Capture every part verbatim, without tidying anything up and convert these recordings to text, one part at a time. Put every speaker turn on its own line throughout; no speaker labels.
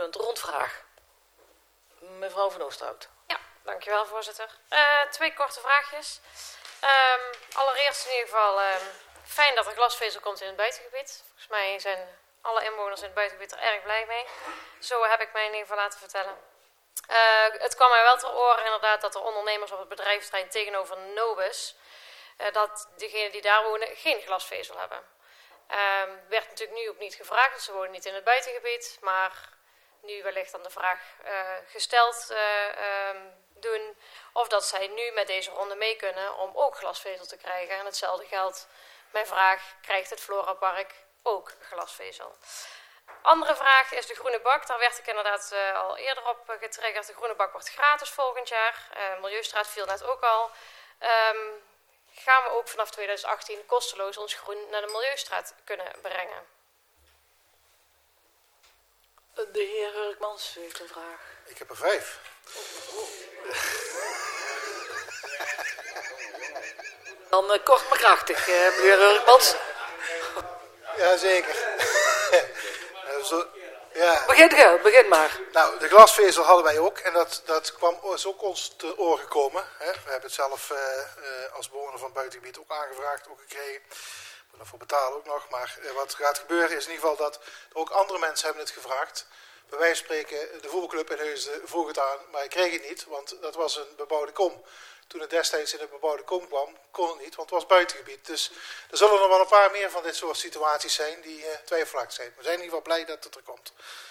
punt rondvraag. Mevrouw Van Oosterhout.
Ja, dankjewel voorzitter. Uh, twee korte vraagjes. Um, allereerst in ieder geval um, fijn dat er glasvezel komt in het buitengebied. Volgens mij zijn alle inwoners in het buitengebied er erg blij mee. Zo heb ik mij in ieder geval laten vertellen. Uh, het kwam mij wel ter oren inderdaad dat er ondernemers op het bedrijventerrein tegenover Nobis, uh, dat diegenen die daar wonen geen glasvezel hebben. Uh, werd natuurlijk nu ook niet gevraagd, dus ze wonen niet in het buitengebied, maar nu wellicht dan de vraag uh, gesteld uh, um, doen of dat zij nu met deze ronde mee kunnen om ook glasvezel te krijgen. En hetzelfde geldt, mijn vraag, krijgt het Florapark ook glasvezel? Andere vraag is de groene bak. Daar werd ik inderdaad uh, al eerder op uh, getriggerd. De groene bak wordt gratis volgend jaar. Uh, Milieustraat viel net ook al. Um, gaan we ook vanaf twintig achttien kosteloos ons groen naar de Milieustraat kunnen brengen?
De heer Hurkmans heeft een vraag.
Ik heb er vijf.
Oh, oh. Dan uh, kort maar krachtig, uh, meneer Hurkmans.
Jazeker. Zo, ja.
Begin, ge, begin maar.
Nou, de glasvezel hadden wij ook. En dat, dat kwam, is ook ons te oren gekomen. Hè. We hebben het zelf uh, uh, als bewoner van het buitengebied ook aangevraagd, ook gekregen. We moeten ervoor betalen ook nog. Maar uh, wat gaat gebeuren is in ieder geval dat ook andere mensen hebben het gevraagd. Bij wijze van spreken, de voetbalclub in Heusden vroeg het aan, maar ik kreeg het niet, want dat was een bebouwde kom. Toen het destijds in de bebouwde kom kwam, kon het niet, want het was buitengebied. Dus er zullen er wel een paar meer van dit soort situaties zijn die uh, twijfelachtig zijn. We zijn in ieder geval blij dat het er komt.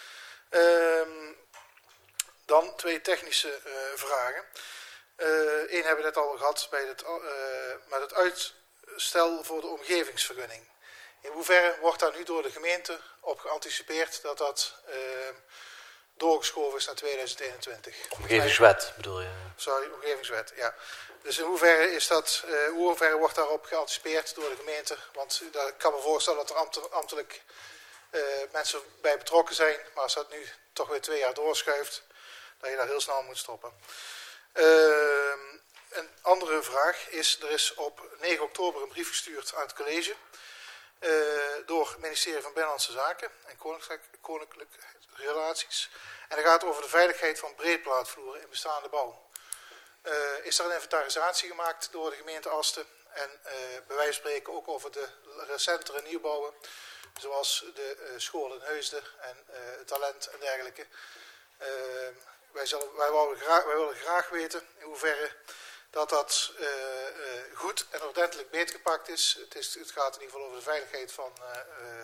Um, dan twee technische uh, vragen. Eén uh, hebben we net al gehad bij het, uh, met het uitstel voor de omgevingsvergunning. In hoeverre wordt daar nu door de gemeente op geanticipeerd dat dat uh, doorgeschoven is naar tweeduizend eenentwintig?
Omgevingswet bedoel je?
Sorry, omgevingswet, ja. Dus in hoeverre, is dat, uh, in hoeverre wordt daarop geanticipeerd door de gemeente? Want uh, ik kan me voorstellen dat er ambt, ambtelijk uh, mensen bij betrokken zijn. Maar als dat nu toch weer twee jaar doorschuift, dat je daar heel snel moet stoppen. Uh, een andere vraag is, er is op negen oktober een brief gestuurd aan het college. Uh, door het ministerie van Binnenlandse Zaken en Koninklijke Relaties. En dat gaat over de veiligheid van breedplaatvloeren in bestaande bouw. Uh, is er een inventarisatie gemaakt door de gemeente Asten en uh, bij wijze van spreken ook over de recentere nieuwbouwen, zoals de uh, school in Heusden en uh, het talent en dergelijke. Uh, wij, zullen, wij, graag, wij willen graag weten in hoeverre dat dat uh, uh, goed en ordentelijk beetgepakt is. Het, is. het gaat in ieder geval over de veiligheid van uh,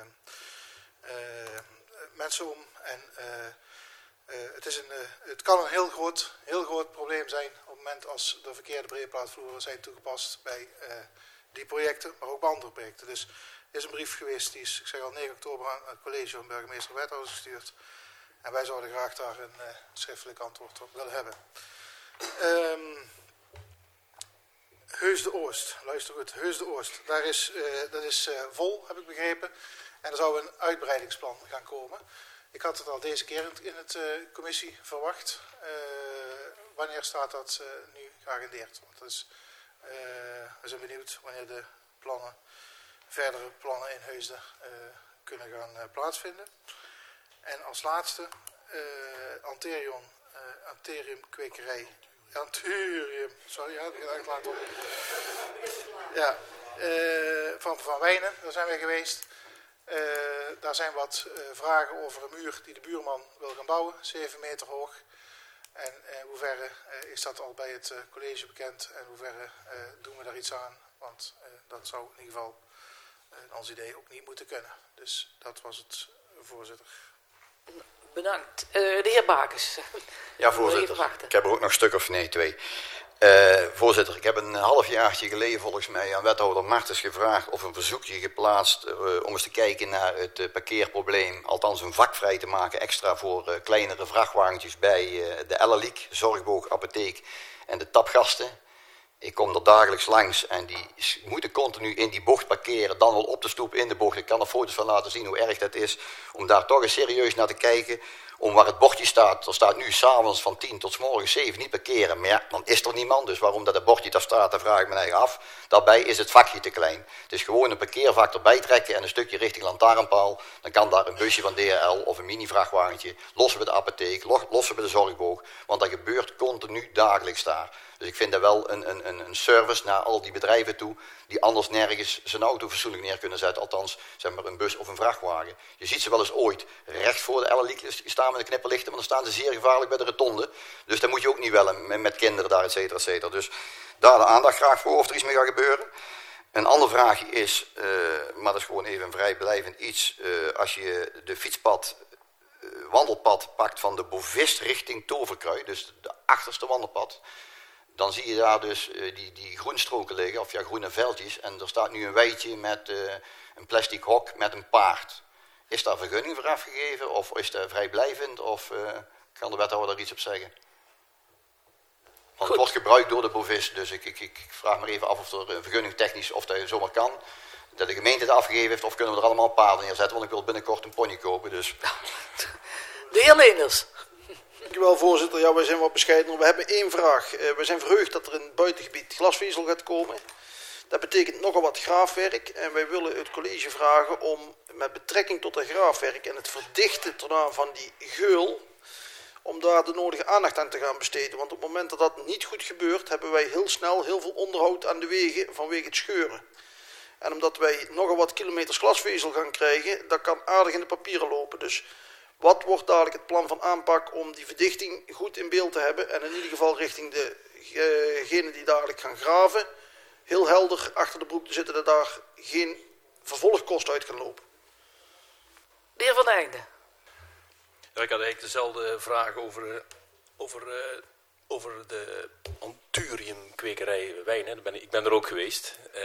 uh, uh, mensen om. En uh, uh, het, is een, uh, het kan een heel groot, heel groot probleem zijn op het moment als de verkeerde breedplaatvloeren zijn toegepast bij uh, die projecten, maar ook bij andere projecten. Dus er is een brief geweest, die is, ik zeg al, negen oktober aan het college van burgemeester en wethouders gestuurd. En wij zouden graag daar een uh, schriftelijk antwoord op willen hebben. Um, Heusden-Oost, luister goed, Heusden-Oost, daar is, uh, dat is uh, vol, heb ik begrepen. En er zou een uitbreidingsplan gaan komen. Ik had het al deze keer in het uh, commissie verwacht. Uh, wanneer staat dat uh, nu geagendeerd? Want dat is, uh, we zijn benieuwd wanneer de plannen, verdere plannen in Heusden uh, kunnen gaan uh, plaatsvinden. En als laatste, uh, Anterion, uh, Antherium kwekerij. Anthurium, sorry, ja, ik laat op. Ja, uh, van Van Wijnen, daar zijn we geweest. Uh, daar zijn wat uh, vragen over een muur die de buurman wil gaan bouwen, zeven meter hoog. En in hoeverre uh, is dat al bij het uh, college bekend en in hoeverre uh, doen we daar iets aan? Want uh, dat zou in ieder geval uh, ons idee ook niet moeten kunnen. Dus dat was het, uh, voorzitter.
Bedankt. Uh, de heer Bakers.
Ja, voorzitter. Ik heb er ook nog een stuk of nee, twee. Uh, voorzitter, ik heb een halfjaartje geleden volgens mij aan wethouder Martens gevraagd of een verzoekje geplaatst uh, om eens te kijken naar het uh, parkeerprobleem. Althans een vak vrij te maken extra voor uh, kleinere vrachtwagentjes bij uh, de Elleliek, Zorgboog, Apotheek en de tapgasten. Ik kom er dagelijks langs en die moeten continu in die bocht parkeren, dan wel op de stoep in de bocht. Ik kan er foto's van laten zien hoe erg dat is, om daar toch eens serieus naar te kijken om waar het bordje staat. Er staat nu s'avonds van tien tot 's morgens zeven niet parkeren. Maar ja, dan is er niemand. Dus waarom dat het bordje daar staat, daar vraag ik me eigen af. Daarbij is het vakje te klein. Het is gewoon een parkeervak erbij trekken en een stukje richting lantaarnpaal. Dan kan daar een busje van D H L of een mini-vrachtwagentje. Lossen we de apotheek, lossen we de zorgboog. Want dat gebeurt continu dagelijks daar. Dus ik vind dat wel een, een, een service naar al die bedrijven toe, die anders nergens zijn auto fatsoenlijk neer kunnen zetten. Althans, zeg maar een bus of een vrachtwagen. Je ziet ze wel eens ooit recht voor de Ellelik staan met de knipperlichten, maar dan staan ze zeer gevaarlijk bij de rotonde. Dus dat moet je ook niet willen met, met kinderen daar, et cetera, et cetera. Dus daar de aandacht graag voor of er iets mee gaat gebeuren. Een ander vraagje is, uh, maar dat is gewoon even een vrijblijvend iets. Uh, als je de fietspad, uh, wandelpad pakt van de Bovist richting Toverkrui, dus de achterste wandelpad, dan zie je daar dus uh, die, die groenstroken liggen, of ja, groene veldjes. En er staat nu een weidje met uh, een plastic hok met een paard. Is daar vergunning voor afgegeven, of is dat vrijblijvend, of uh, kan de wethouder daar iets op zeggen? Want het wordt gebruikt door de Bovist, dus ik, ik, ik vraag me even af of er uh, vergunning technisch, of dat zomaar kan. Dat de gemeente het afgegeven heeft, of kunnen we er allemaal paarden neerzetten, want ik wil binnenkort een pony kopen, dus...
De heer Leenders.
Dankjewel, voorzitter. Ja, wij zijn wat bescheidener. We hebben één vraag. Uh, we zijn verheugd dat er in het buitengebied glasvezel gaat komen. Dat betekent nogal wat graafwerk. En wij willen het college vragen om met betrekking tot dat graafwerk en het verdichten van die geul, om daar de nodige aandacht aan te gaan besteden. Want op het moment dat dat niet goed gebeurt, hebben wij heel snel heel veel onderhoud aan de wegen vanwege het scheuren. En omdat wij nogal wat kilometers glasvezel gaan krijgen, dat kan aardig in de papieren lopen. Dus wat wordt dadelijk het plan van aanpak om die verdichting goed in beeld te hebben en in ieder geval richting degenen uh die dadelijk gaan graven, heel helder achter de broek te zitten dat daar geen vervolgkosten uit kan lopen.
De heer Van Einde.
Ja, ik had eigenlijk dezelfde vraag over, over, uh, over de Anturium-kwekerij wijnen. Ben, ik ben er ook geweest. Uh,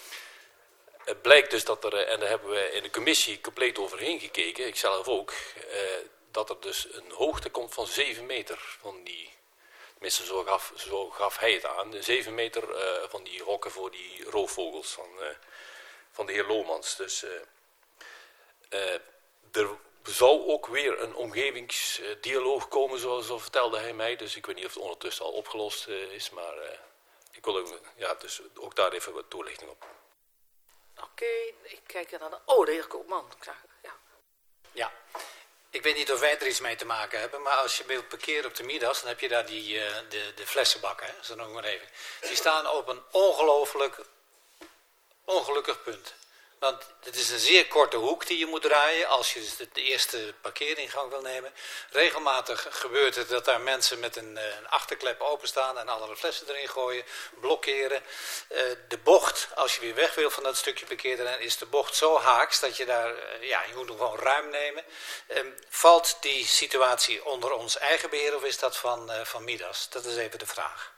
Het blijkt dus dat er, en daar hebben we in de commissie compleet overheen gekeken, ik zelf ook, eh, dat er dus een hoogte komt van zeven meter van die, tenminste zo gaf, zo gaf hij het aan, de zeven meter uh, van die hokken voor die roofvogels van, uh, van de heer Lomans. Dus uh, uh, er zou ook weer een omgevingsdialoog komen, zoals zo vertelde hij mij, dus ik weet niet of het ondertussen al opgelost uh, is, maar uh, ik wil ook, ja, dus ook daar even wat toelichting op.
Oké, okay, ik kijk naar de... Oh, de heer Koopman. Ja.
ja, ik weet niet of wij er iets mee te maken hebben, maar als je wilt parkeren op de Midas, dan heb je daar die, uh, de, de flessenbakken, hè, zo noem ik maar even. Die staan op een ongelooflijk ongelukkig punt. Want het is een zeer korte hoek die je moet draaien als je dus de eerste parkeeringang wil nemen. Regelmatig gebeurt het dat daar mensen met een, een achterklep openstaan en alle flessen erin gooien, blokkeren. Uh, de bocht, als je weer weg wil van dat stukje parkeerterrein, is de bocht zo haaks dat je daar, uh, ja, je moet hem gewoon ruim nemen. Um, valt die situatie onder ons eigen beheer of is dat van, uh, van Midas? Dat is even de vraag.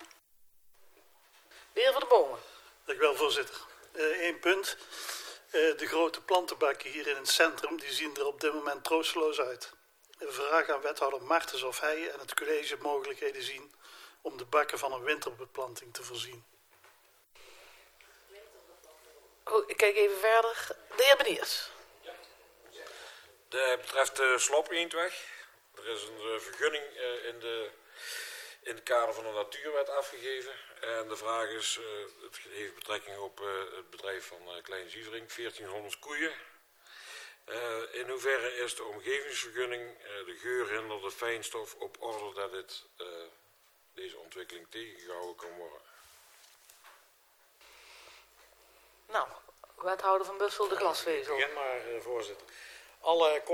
De heer Van de Bomen.
Dankjewel, voorzitter. Eén uh, punt. Uh, de grote plantenbakken hier in het centrum, die zien er op dit moment troosteloos uit. We vragen aan wethouder Martens of hij en het college mogelijkheden zien om de bakken van een winterbeplanting te voorzien.
Oh, ik kijk even verder. De heer Beniers.
Dat betreft de Slopeendweg. Er is een uh, vergunning uh, in, de, in het kader van de Natuurwet afgegeven. En de vraag is, uh, het heeft betrekking op uh, het bedrijf van uh, Klein Zievering, veertienhonderd koeien. Uh, in hoeverre is de omgevingsvergunning, uh, de geurhinder, de fijnstof op orde dat dit, uh, deze ontwikkeling tegengehouden kan worden?
Nou, wethouder van Bussel, de glasvezel.
Ik begin maar, uh, voorzitter. Alle